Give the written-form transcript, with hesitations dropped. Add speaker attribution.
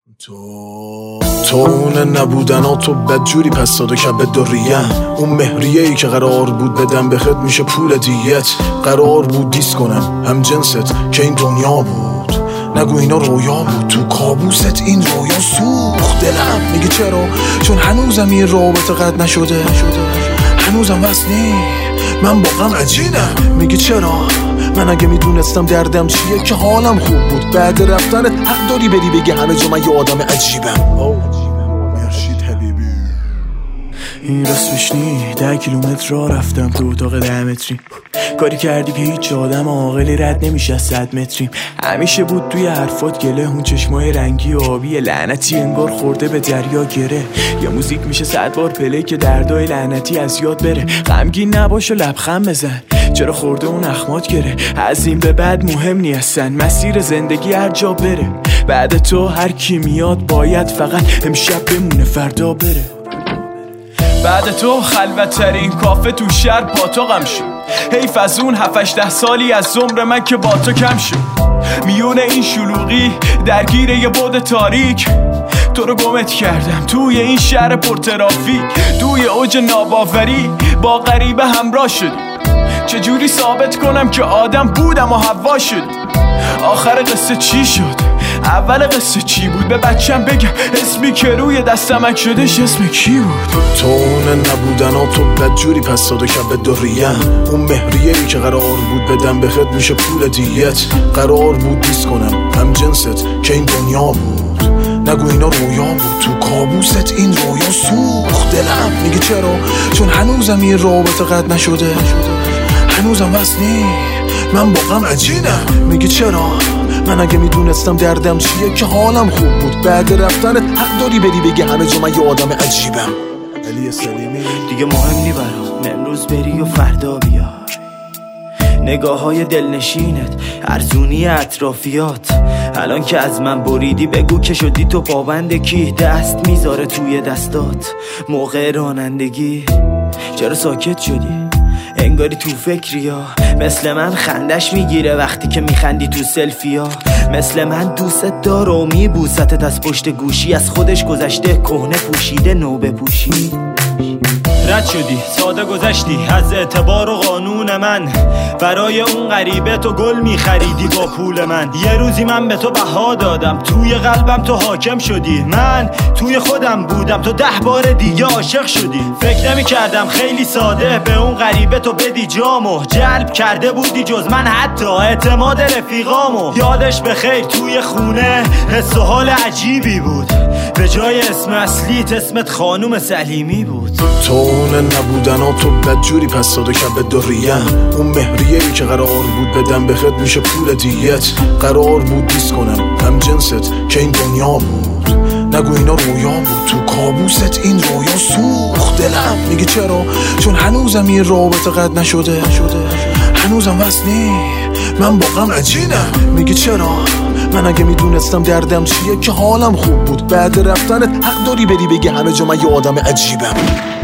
Speaker 1: تو اون نبودن تو بدجوری پس داد و کبت داریم. اون مهریه‌ای که قرار بود بدم بخت میشه پول دیت. قرار بود دیس کنم هم جنست که این دنیا بود. نگو اینا رویا بود، تو کابوست این رویا سوخت دلم. میگه چرا؟ چون هنوزم این رابطه قد نشده، هنوزم وصلی من با غم عجینم. میگه چرا؟ من اگه میدونستم دردم چیه که حالم خوب بود. بعد رفتنت حق داری بری بگی همه جا من یه آدم عجیبم. مرشید حبیبی
Speaker 2: این راست نی 10 کیلومتر راه رفتم تو اتاق 10 متری. کاری کردی که هیچ آدم عاقلی رد نمیشه از 100 متریم. همیشه بود توی حرفات گله، اون چشمای رنگی و آبی لعنتی انگار خورده به دریا گره. یا موزیک میشه 100 بار پلی که دردای لعنتی از یاد بره. غمگین نباش و لبخند بزن، چرا خورده اون اخمات گره. از این به بعد مهم نیستن، مسیر زندگی هر جا بره. بعد تو هر کی میاد باید فقط امشب بمونه فردا بره. بعد تو خلوت‌ترین کافه تو شهر پاتاقم شد. حیف از اون 7-8 سالی از عمر من که با تو کم شد. میونه این شلوغی درگیر یه بعد تاریک، تو رو گمت کردم توی این شهر پرترافیک. توی اوج ناباوری با غریبه همراه شدی، چجوری ثابت کنم که آدم بودم و هوا شد؟ آخر قصه چی شد؟ اول قصه چی بود؟ به بچم بگم اسمی که روی دستمک شدش اسم کی بود؟
Speaker 1: تو اون نبودن تو بدجوری پس داد و کبت داریم. اون مهریه‌ای که قرار بود بدم بخت میشه پول دیت. قرار بود دیس کنم هم جنست که این دنیا بود. نگو اینا رویا بود، تو کابوست این رویا سوخت دلم. میگه چرا؟ چون هنوزم این رابطه قد نشده، هنوزم وصلی من با غم عجینم. میگه چرا؟ من اگه میدونستم دردم چیه که حالم خوب بود. بعد رفتنت حق داری بری بگی همه جا من یه آدم عجیبم. علی سلیمی
Speaker 2: دیگه مهم نی برام امروز بری و فردا بیای. نگاه های دلنشینت، ارزونی اطرافیات. الان که از من بریدی بگو که شدی تو پابند کی؟ دست میذاره توی دستات موقع رانندگی. چرا ساکت شدی؟ انگاری تو فکری ها. مثل من خندش میگیره وقتی که میخندی تو سلفی ها. مثل من دوست داره و میبوستت از پشت گوشی. از خودش گذشته کهنه پوشیده نو بپوشی. رد شدی ساده گذشتی از اعتبار و قانون من. برای اون غریبه تو گل میخریدی با پول من. یه روزی من به تو بها دادم، توی قلبم تو حاکم شدی. من توی خودم بودم، تو 10 بار دیگه عاشق شدی. فکر نمی کردم خیلی ساده به اون غریبه تو بدی جامو. جلب کرده بودی جز من حتی اعتماد رفیقامو. یادش به خیر توی خونه حس و حال عجیبی بود. به جای اسم اصلیت اسمت خانوم سلیمی بود.
Speaker 1: تو اون نبودن تو بدجوری پس داد و کبت داریم. اون مهریه‌ای که قرار بود بدم بخت میشه پول دیت. قرار بود دیس کنم هم جنست که این دنیا بود. نگو اینا رویا بود، تو کابوست این رویا سوخت دلم. میگه چرا؟ چون هنوزم این رابطه قد نشده، هنوزم وصلی من با غم عجینم. میگه چرا؟ من اگه میدونستم دردم چیه که حالم خوب بود. بعد رفتنت حق داری بری بگی همه جا من یه آدم عجیبم.